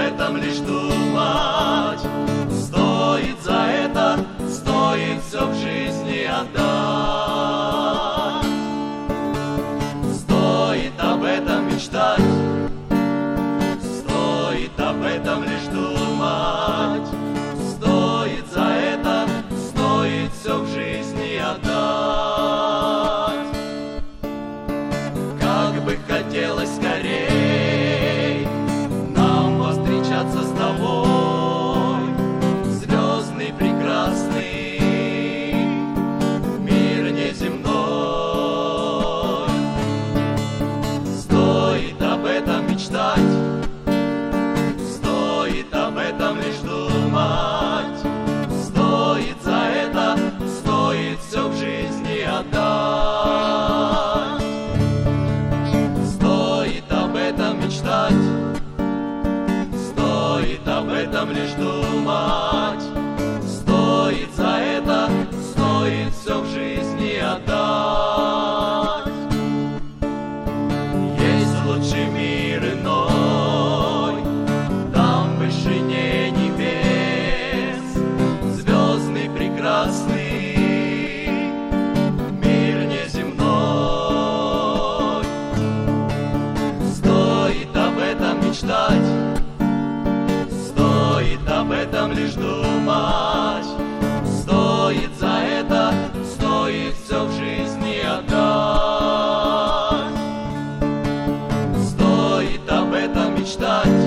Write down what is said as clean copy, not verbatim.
этом лишь думать. Стоит за это, стоит все в жизни отдать. Стоит об этом мечтать, стоит об этом лишь думать. Стоит за это, стоит все в жизни отдать. Как бы хотелось скорей нам повстречаться с тобой, звездный прекрасный мир неземной. Стоит об этом мечтать, стоит об этом лишь думать. Стоит за это, стоит все в жизни отдать. Стоит об этом мечтать, стоит об этом лишь думать. Стоит за это, стоит все в жизни отдать. Есть лучший мир иной, там в вышине небес, звездный прекрасный мир неземной. Стоит об этом мечтать, стоит об этом лишь думать. Стоит за это, стоит все в жизни отдать. Стоит об этом мечтать,